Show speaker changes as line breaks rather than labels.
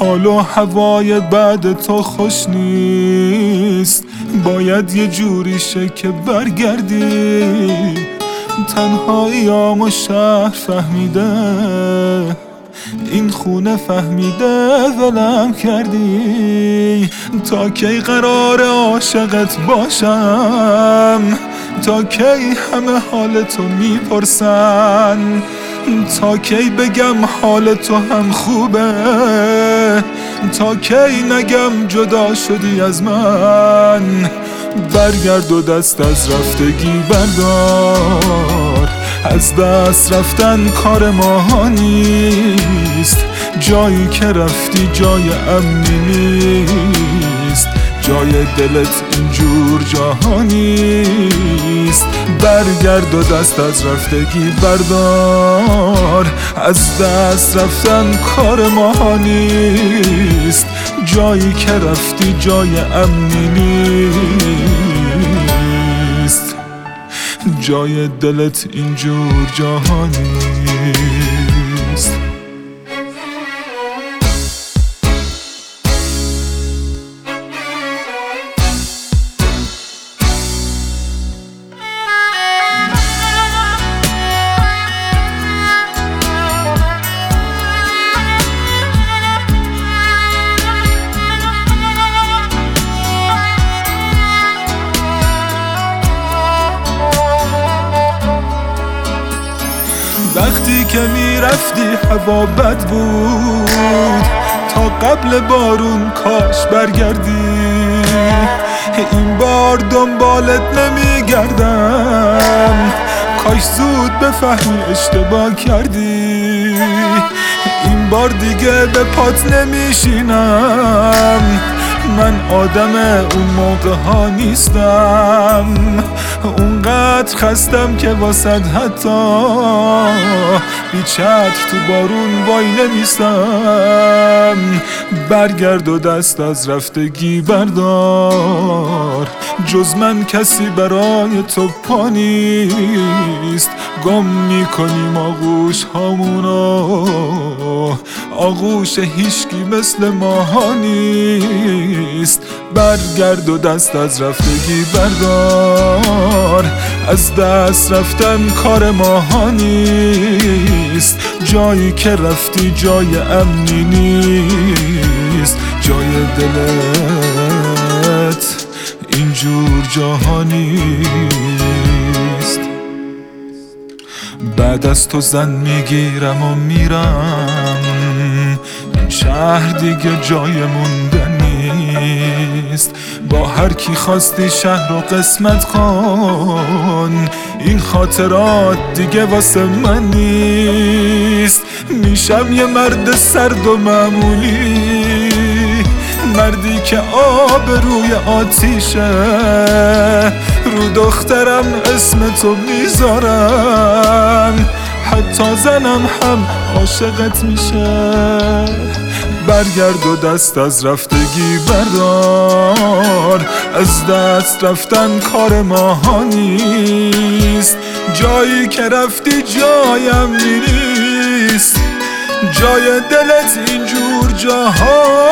حال و هوای بعد تو خوش نیست، باید یه جوری شه که برگردی. تنهاییام و شهر فهمیده، این خونه فهمیده ولم کردی. تا کی قرار عاشقت باشم؟ تا کی همه حال تو میپرسن؟ تا کی بگم حال تو هم خوبه؟ تا کی نگم جدا شدی از من؟ برگرد و دست از رفتگی بردار، از دست رفتن کار ما نیست. جایی که رفتی جای امنی نیست، جای دلت اینجور جاها نیست. برگرد و دست از رفتگی بردار، از دست رفتن کار ما نیست. جایی که رفتی جای امنی نیست، جای دلت اینجور جاها نیست. وقتی که میرفتی هوا بد بود، تا قبل بارون کاش برگردی. این بار دنبالت نمیگردم، کاش زود بفهمی اشتباه کردی. این بار دیگه به پات نمیشینم، من آدم اون موقع ها نیستم. اونقدر خستم که واسد حتی بی چتر تو بارون وای نمیستم. برگرد و دست از رفتگی بردار، جز من کسی برای تو پا نیست. گم میکنیم آغوش هامونو، آغوش هیشکی مثل ماها نیست. برگرد و دست از رفتگی بردار، از دست رفتن کار ماها نیست. جایی که رفتی جای امنی نیست، جای دلت اینجور جاها نیست. بعد از تو زن میگیرم و میرم، این شهر دیگه جای موندن نیست. با هر کی خواستی شهر رو قسمت کن، این خاطرات دیگه واسه من نیست. میشم یه مرد سرد و معمولی، مردی که آب روی آتیشه. رو دخترم اسم تو میذارم، حتی زنم هم عاشقت میشه. برگرد و دست از رفتگی بردار، از دست رفتن کار ما نیست. جایی که رفتی جایم نیست، جای دلت اینجور جاها